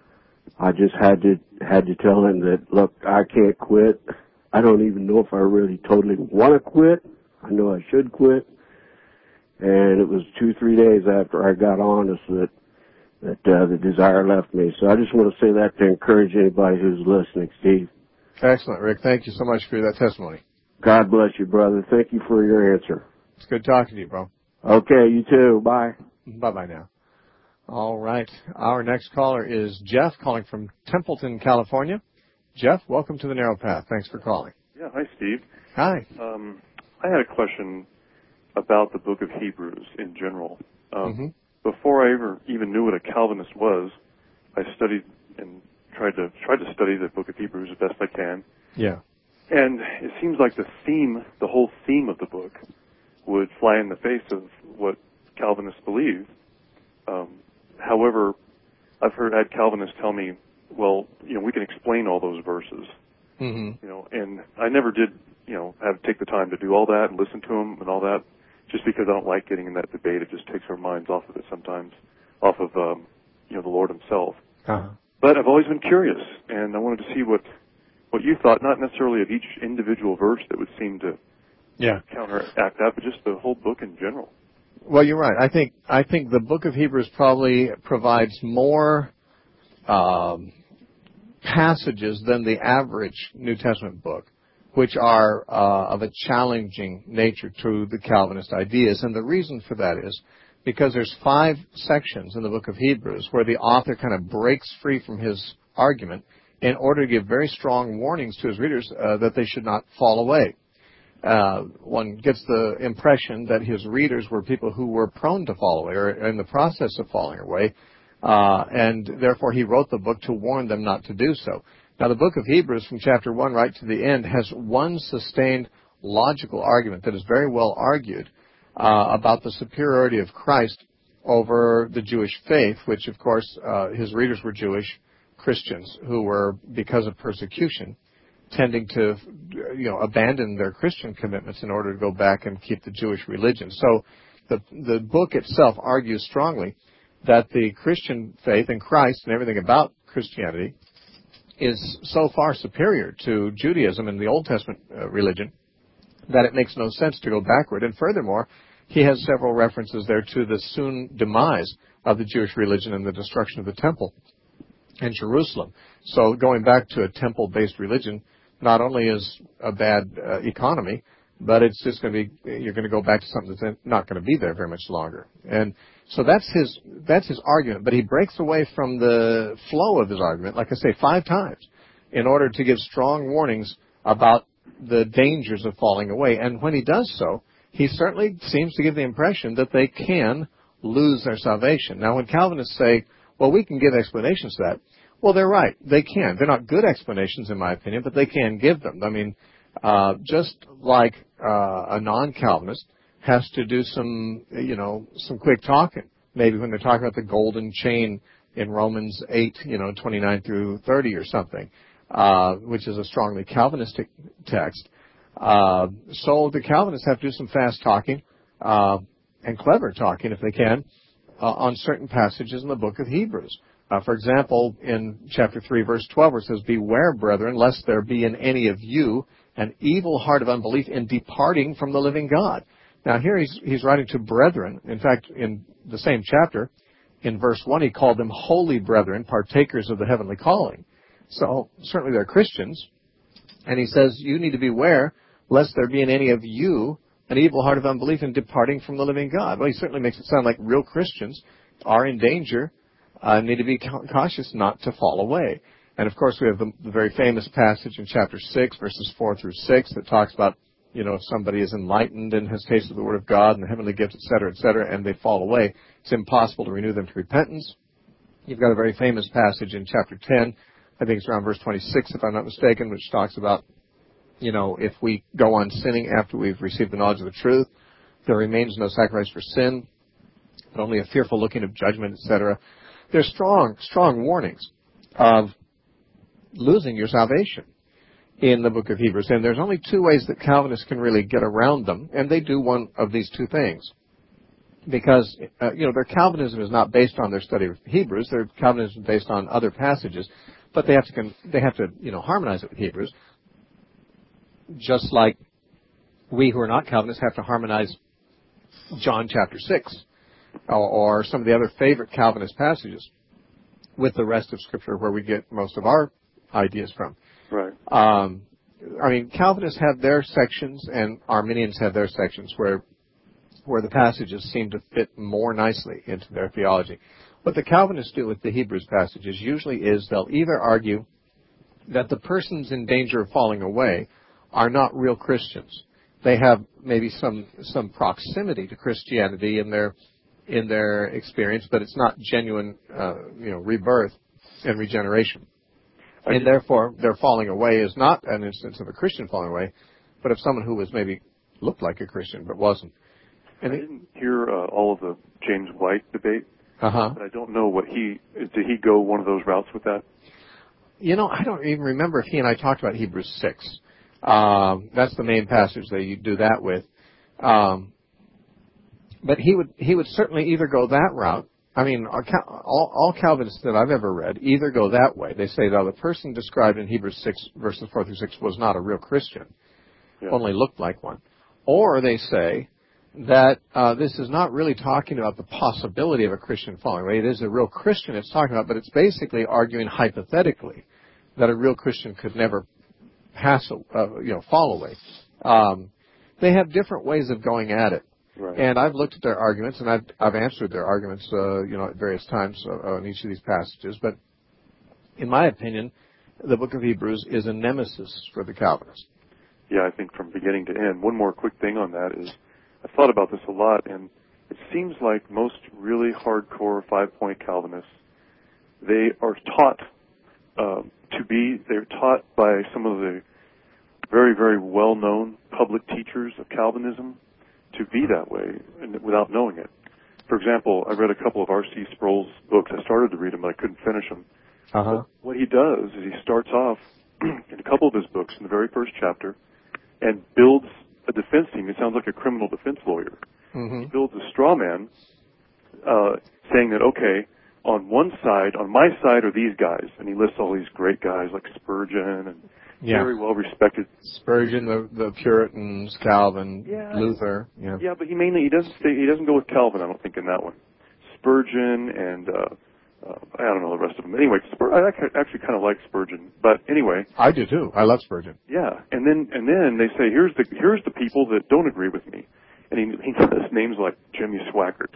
I just had to, had to tell him that, look, I can't quit. I don't even know if I really totally want to quit. I know I should quit. And it was two, three days after I got honest that, that, uh, the desire left me. So I just want to say that to encourage anybody who's listening, Steve. Excellent, Rick. Thank you so much for that testimony. God bless you, brother. Thank you for your answer. It's good talking to you, bro. Okay, you too. Bye. Bye-bye now. All right. Our next caller is Jeff, calling from Templeton, California. Jeff, welcome to the Narrow Path. Thanks for calling. Yeah, hi, Steve. Hi. Um, I had a question about the book of Hebrews in general. Um, mm-hmm. Before I ever even knew what a Calvinist was, I studied and tried to tried to study the book of Hebrews as best I can. Yeah. And it seems like the theme, the whole theme of the book, would fly in the face of what Calvinists believe. Um, however, I've heard had Calvinists tell me, well, you know, we can explain all those verses. Mm-hmm. You know, and I never did, you know, have take the time to do all that and listen to them and all that, just because I don't like getting in that debate. It just takes our minds off of it sometimes, off of, um, you know, the Lord himself. Uh-huh. But I've always been curious, and I wanted to see what, what you thought, not necessarily of each individual verse that would seem to yeah. counteract that, but just the whole book in general. Well, you're right. I think I think the book of Hebrews probably provides more um, passages than the average New Testament book, which are uh, of a challenging nature to the Calvinist ideas. And the reason for that is because there's five sections in the book of Hebrews where the author kind of breaks free from his argument in order to give very strong warnings to his readers uh, that they should not fall away. Uh, one gets the impression that his readers were people who were prone to fall away or in the process of falling away, uh, and therefore he wrote the book to warn them not to do so. Now, the book of Hebrews, from chapter one right to the end, has one sustained logical argument that is very well argued uh, about the superiority of Christ over the Jewish faith, which, of course, uh, his readers were Jewish Christians who were, because of persecution, tending to, you know, abandon their Christian commitments in order to go back and keep the Jewish religion. So the the book itself argues strongly that the Christian faith in Christ and everything about Christianity is so far superior to Judaism and the Old Testament uh, religion that it makes no sense to go backward. And furthermore, he has several references there to the soon demise of the Jewish religion and the destruction of the temple in Jerusalem. So going back to a temple-based religion not only is a bad uh, economy, but it's just going to be, you're going to go back to something that's not going to be there very much longer. And so that's his, that's his argument. But he breaks away from the flow of his argument, like I say, five times, in order to give strong warnings about the dangers of falling away. And when he does so, he certainly seems to give the impression that they can lose their salvation. Now, when Calvinists say, well, we can give explanations to that, Well, they're right. They can. They're not good explanations, in my opinion, but they can give them. I mean, uh, just like uh, a non-Calvinist has to do some, you know, some quick talking. Maybe when they're talking about the golden chain in Romans eight, you know, twenty-nine through thirty or something, uh, which is a strongly Calvinistic text. Uh, so the Calvinists have to do some fast talking uh, and clever talking, if they can, uh, on certain passages in the book of Hebrews. Uh, for example, in chapter three, verse twelve, where it says, "Beware, brethren, lest there be in any of you an evil heart of unbelief in departing from the living God." Now, here he's, he's writing to brethren. In fact, in the same chapter, in verse one, he called them holy brethren, partakers of the heavenly calling. So, certainly they're Christians. And he says, you need to beware lest there be in any of you an evil heart of unbelief in departing from the living God. Well, he certainly makes it sound like real Christians are in danger, uh, need to be cautious not to fall away. And, of course, we have the, the very famous passage in chapter six, verses four through six, that talks about, you know, if somebody is enlightened and has tasted the Word of God and the heavenly gifts, et cetera, et cetera, and they fall away, it's impossible to renew them to repentance. You've got a very famous passage in chapter ten, I think it's around verse twenty-six, if I'm not mistaken, which talks about, you know, if we go on sinning after we've received the knowledge of the truth, there remains no sacrifice for sin, but only a fearful looking of judgment, et cetera. There's strong, strong warnings of losing your salvation in the book of Hebrews. And there's only two ways that Calvinists can really get around them, and they do one of these two things. Because, uh, you know, their Calvinism is not based on their study of Hebrews. Their Calvinism is based on other passages. But they have to, con- they have to, you know, harmonize it with Hebrews. Just like we who are not Calvinists have to harmonize John chapter six or, or some of the other favorite Calvinist passages with the rest of Scripture where we get most of our ideas from. Right. Um, I mean, Calvinists have their sections and Arminians have their sections where where the passages seem to fit more nicely into their theology. What the Calvinists do with the Hebrews passages usually is they'll either argue that the persons in danger of falling away are not real Christians. They have maybe some some proximity to Christianity in their in their experience, but it's not genuine, uh, you know, rebirth and regeneration. And therefore, their falling away is not an instance of a Christian falling away, but of someone who was maybe looked like a Christian but wasn't. And I didn't hear uh, all of the James White debate. Uh-huh. But I don't know what he did. He go one of those routes with that? You know, I don't even remember if he and I talked about Hebrews six. Um, that's the main passage that you do that with. Um, but he would he would certainly either go that route. I mean, all, all Calvinists that I've ever read either go that way. They say that the person described in Hebrews six, verses four through six, was not a real Christian, yeah. Only looked like one. Or they say that uh, this is not really talking about the possibility of a Christian falling away. It is a real Christian it's talking about, but it's basically arguing hypothetically that a real Christian could never pass, uh, you know, fall away. Um, they have different ways of going at it. Right. And I've looked at their arguments, and I've, I've answered their arguments, uh, you know, at various times uh, on each of these passages. But in my opinion, the book of Hebrews is a nemesis for the Calvinists. Yeah, I think from beginning to end. One more quick thing on that is, I've thought about this a lot, and it seems like most really hardcore five-point Calvinists, they are taught uh, to be, they're taught by some of the very, very well-known public teachers of Calvinism to be that way and without knowing it. For example, I read a couple of R C Sproul's books. I started to read them, but I couldn't finish them. Uh-huh. But what he does is he starts off in a couple of his books in the very first chapter and builds a defense team. It sounds like a criminal defense lawyer. Mm-hmm. He builds a straw man uh, saying that, okay, on one side, on my side are these guys, and he lists all these great guys like Spurgeon and yeah. very well respected. Spurgeon, the the Puritans, Calvin, yeah. Luther. Yeah. Yeah, but he mainly he doesn't stay, he doesn't go with Calvin. I don't think in that one. Spurgeon and uh, uh, I don't know the rest of them. Anyway, Spur- I actually kind of like Spurgeon, but anyway. I do too. I love Spurgeon. Yeah, and then and then they say here's the here's the people that don't agree with me, and he he lists names like Jimmy Swaggart.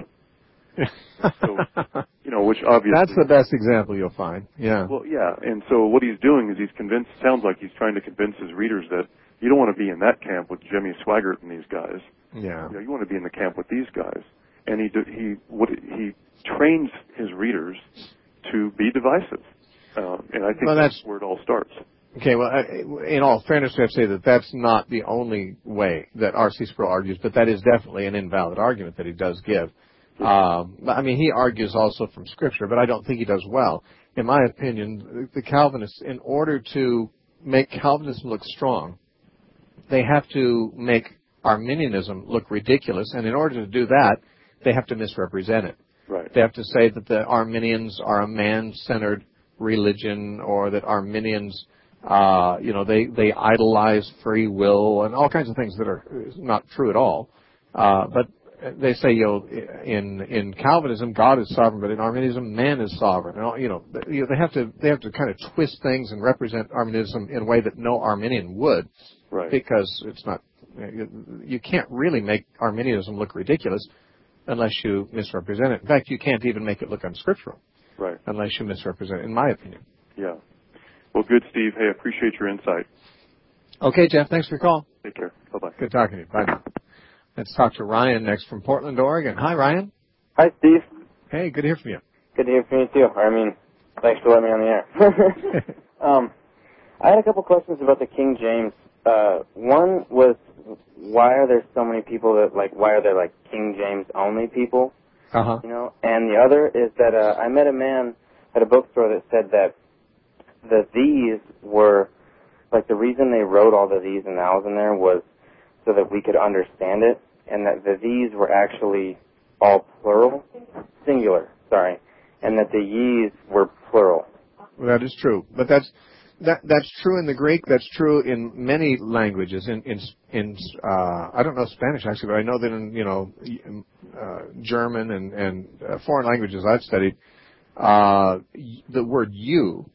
So, you know, which obviously... That's the best example you'll find, yeah. Well, yeah, and so what he's doing is he's convinced, sounds like he's trying to convince his readers that you don't want to be in that camp with Jimmy Swaggart and these guys. Yeah. You know, you want to be in the camp with these guys. And he he what he trains his readers to be divisive. Um, and I think well, that's, that's where it all starts. Okay, well, I, in all fairness, we have to say that that's not the only way that R C Sproul argues, but that is definitely an invalid argument that he does give. Um, I mean, he argues also from Scripture, but I don't think he does well. In my opinion, the Calvinists, in order to make Calvinism look strong, they have to make Arminianism look ridiculous, and in order to do that, they have to misrepresent it. Right. They have to say that the Arminians are a man-centered religion, or that Arminians, uh, you know, they, they idolize free will and all kinds of things that are not true at all. Uh, but they say, you know, in in Calvinism, God is sovereign, but in Arminianism, man is sovereign. And, you know, they have to they have to kind of twist things and represent Arminianism in a way that no Arminian would, right. because it's not. You, you can't really make Arminianism look ridiculous unless you misrepresent it. In fact, you can't even make it look unscriptural, right? Unless you misrepresent it, in my opinion. Yeah. Well, good, Steve. Hey, I appreciate your insight. Okay, Jeff. Thanks for your call. Take care. Bye bye. Good talking to you. Bye now. Let's talk to Ryan next from Portland, Oregon. Hi, Ryan. Hi, Steve. Hey, good to hear from you. Good to hear from you, too. I mean, thanks for letting me on the air. um, I had a couple questions about the King James. Uh, one was, why are there so many people that, like, why are there, like, King James only people? Uh-huh. You know, and the other is that uh, I met a man at a bookstore that said that the these were, like, the reason they wrote all the these and thous in there was so that we could understand it, and that the these were actually all plural, singular, sorry, and that the ye's were plural. Well, that is true, but that's that that's true in the Greek. That's true in many languages. In in in uh, I don't know Spanish actually, but I know that in you know uh, German and and uh, foreign languages I've studied, uh, the word you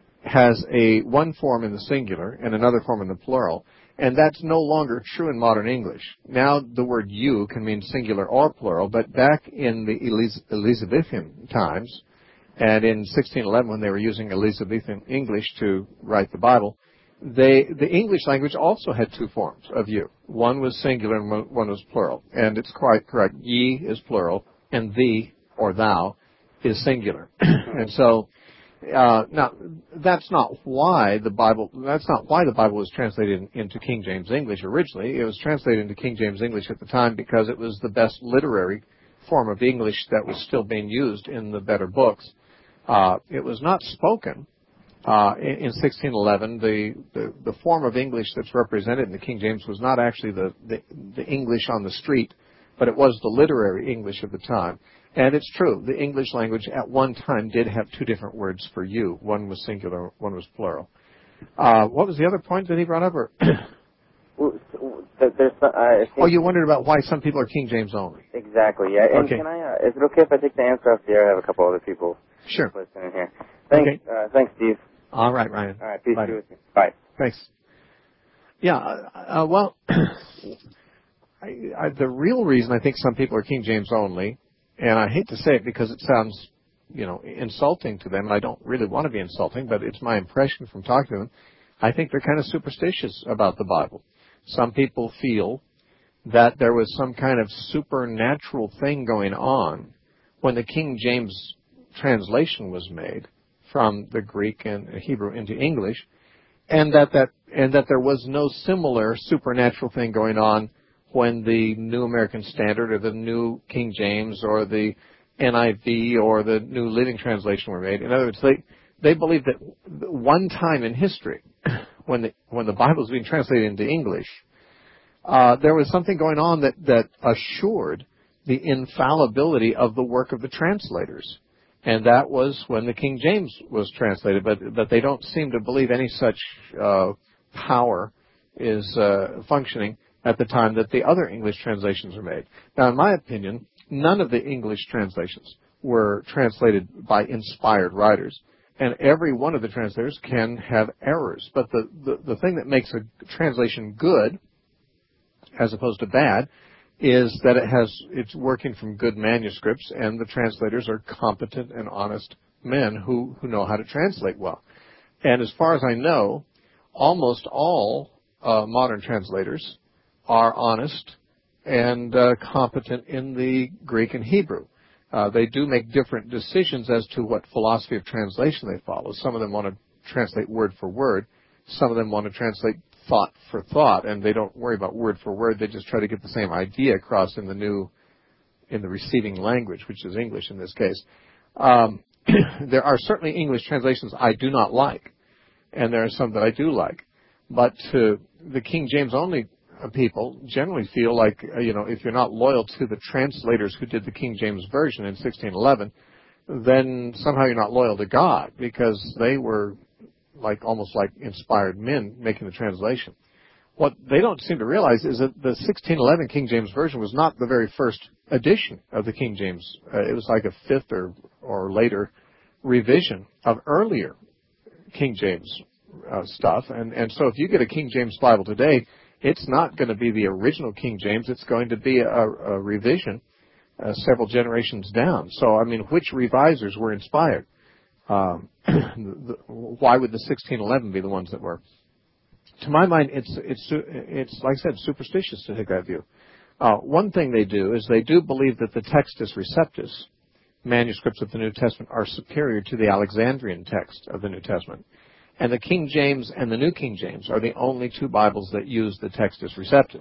has a one form in the singular and another form in the plural. And that's no longer true in modern English. Now the word you can mean singular or plural, but back in the Eliz- Elizabethan times, and in sixteen eleven when they were using Elizabethan English to write the Bible, they, the English language also had two forms of you. One was singular and one was plural. And it's quite correct. Ye is plural, and thee, or thou, is singular. And so, Uh, now, that's not why the Bible, that's not why the Bible was translated in, into King James English originally. It was translated into King James English at the time because it was the best literary form of English that was still being used in the better books. Uh, it was not spoken. Uh, in, in sixteen eleven, the, the, the form of English that's represented in the King James was not actually the, the, the English on the street, but it was the literary English of the time. And it's true, the English language at one time did have two different words for you. One was singular, one was plural. Uh, what was the other point that he brought up? Or There's, uh, oh, you wondered about why some people are King James only. Exactly, yeah. And okay. Can I, uh, is it okay if I take the answer off the air? I have a couple other people sure. listening here. Thanks, okay. uh, thanks, Steve. All right, Ryan. All right, peace Bye. be with you. Bye. Thanks. Yeah, uh, well, I, I, the real reason I think some people are King James only, and I hate to say it because it sounds, you know, insulting to them, and I don't really want to be insulting, but it's my impression from talking to them. I think they're kind of superstitious about the Bible. Some people feel that there was some kind of supernatural thing going on when the King James translation was made from the Greek and Hebrew into English, and that, that, and that there was no similar supernatural thing going on when the New American Standard or the New King James or the N I V or the New Living Translation were made. In other words, they, they believe that one time in history, when the, when the Bible was being translated into English, uh, there was something going on that, that assured the infallibility of the work of the translators. And that was when the King James was translated, but, but they don't seem to believe any such uh, power is uh, functioning at the time that the other English translations were made. Now, in my opinion, none of the English translations were translated by inspired writers, and every one of the translators can have errors. But the, the, the thing that makes a translation good, as opposed to bad, is that it has it's working from good manuscripts, and the translators are competent and honest men who, who know how to translate well. And as far as I know, almost all uh, modern translators are honest and uh, competent in the Greek and Hebrew. Uh, they do make different decisions as to what philosophy of translation they follow. Some of them want to translate word for word. Some of them want to translate thought for thought, and they don't worry about word for word. They just try to get the same idea across in the new, in the receiving language, which is English in this case. Um, there are certainly English translations I do not like, and there are some that I do like. But uh, the King James only people generally feel like, uh, you know, if you're not loyal to the translators who did the King James Version in sixteen eleven, then somehow you're not loyal to God, because they were like almost like inspired men making the translation. What they don't seem to realize is that the sixteen eleven King James Version was not the very first edition of the King James. Uh, it was like a fifth or, or later revision of earlier King James uh, stuff. And, and so if you get a King James Bible today, it's not going to be the original King James. It's going to be a, a revision uh, several generations down. So, I mean, which revisers were inspired? Um, the, why would the sixteen eleven be the ones that were? To my mind, it's, it's, it's like I said, superstitious to take that view. Uh, one thing they do is they do believe that the Textus Receptus manuscripts of the New Testament are superior to the Alexandrian text of the New Testament. And the King James and the New King James are the only two Bibles that use the Textus Receptus.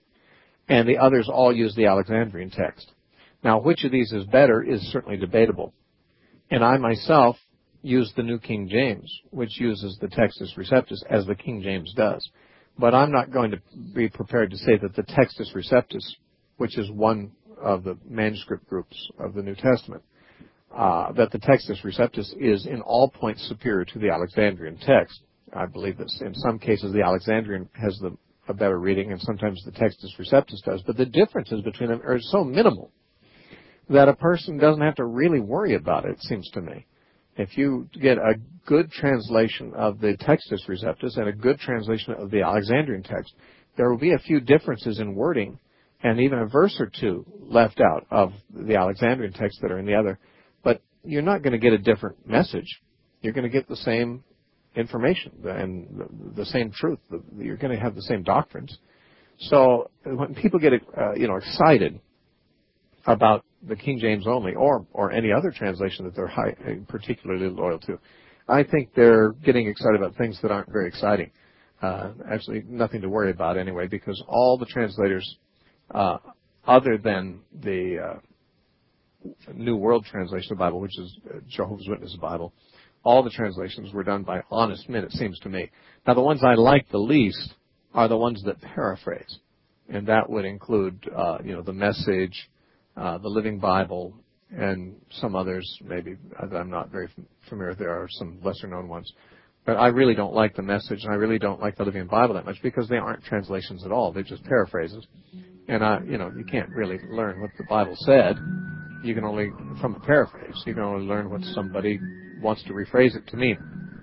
And the others all use the Alexandrian text. Now, which of these is better is certainly debatable. And I myself use the New King James, which uses the Textus Receptus as the King James does. But I'm not going to be prepared to say that the Textus Receptus, which is one of the manuscript groups of the New Testament, uh, that the Textus Receptus is in all points superior to the Alexandrian text. I believe that in some cases the Alexandrian has the, a better reading, and sometimes the Textus Receptus does. But the differences between them are so minimal that a person doesn't have to really worry about it, it seems to me. If you get a good translation of the Textus Receptus and a good translation of the Alexandrian text, there will be a few differences in wording and even a verse or two left out of the Alexandrian text that are in the other. But you're not going to get a different message. You're going to get the same information and the same truth. You're going to have the same doctrines. So when people get uh, you know excited about the King James only, or or any other translation that they're high, particularly loyal to, I think they're getting excited about things that aren't very exciting. Uh, actually, nothing to worry about anyway, because all the translators, uh, other than the uh, New World Translation of the Bible, which is Jehovah's Witness Bible, all the translations were done by honest men, it seems to me. Now, the ones I like the least are the ones that paraphrase, and that would include, uh, you know, the Message, Uh, the Living Bible, and some others maybe that I'm not very familiar with. There are some lesser-known ones. But I really don't like the Message, and I really don't like the Living Bible that much, because they aren't translations at all. They're just paraphrases. And, I, you know, you can't really learn what the Bible said. You can only, from a paraphrase, you can only learn what somebody wants to rephrase it to mean.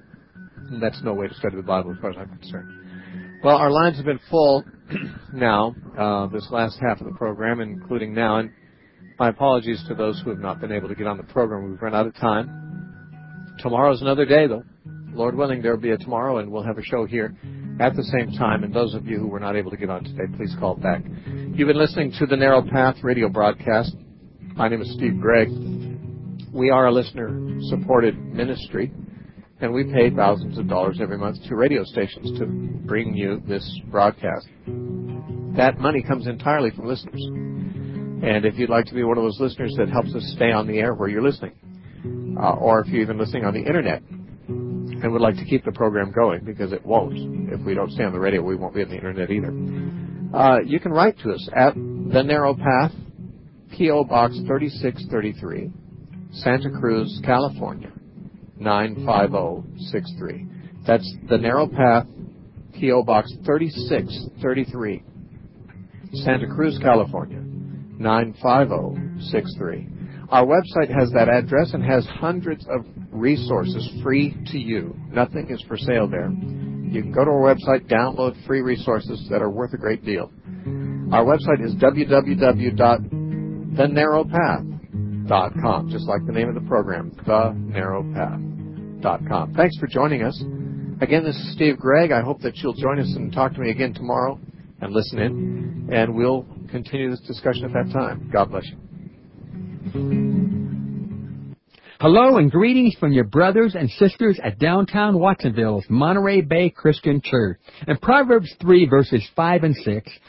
And that's no way to study the Bible as far as I'm concerned. Well, our lines have been full now, uh, this last half of the program, including now. And my apologies to those who have not been able to get on the program. We've run out of time. Tomorrow's another day, though. Lord willing, there will be a tomorrow, and we'll have a show here at the same time. And those of you who were not able to get on today, please call back. You've been listening to the Narrow Path radio broadcast. My name is Steve Gregg. We are a listener-supported ministry, and we pay thousands of dollars every month to radio stations to bring you this broadcast. That money comes entirely from listeners. And if you'd like to be one of those listeners that helps us stay on the air where you're listening, uh, or if you're even listening on the Internet and would like to keep the program going, because it won't. If we don't stay on the radio, we won't be on the Internet either. Uh, you can write to us at The Narrow Path, P O Box thirty-six thirty-three, Santa Cruz, California, nine five zero six three. That's The Narrow Path, P O Box thirty-six thirty-three, Santa Cruz, California, nine five zero six three. Our website has that address and has hundreds of resources free to you. Nothing is for sale there. You can go to our website, download free resources that are worth a great deal. Our website is w w w dot the narrow path dot com, just like the name of the program, the narrow path dot com. Thanks for joining us. Again, this is Steve Gregg. I hope that you'll join us and talk to me again tomorrow and listen in, and we'll continue this discussion at that time. God bless you. Hello and greetings from your brothers and sisters at downtown Watsonville's Monterey Bay Christian Church. In Proverbs three, verses five and six,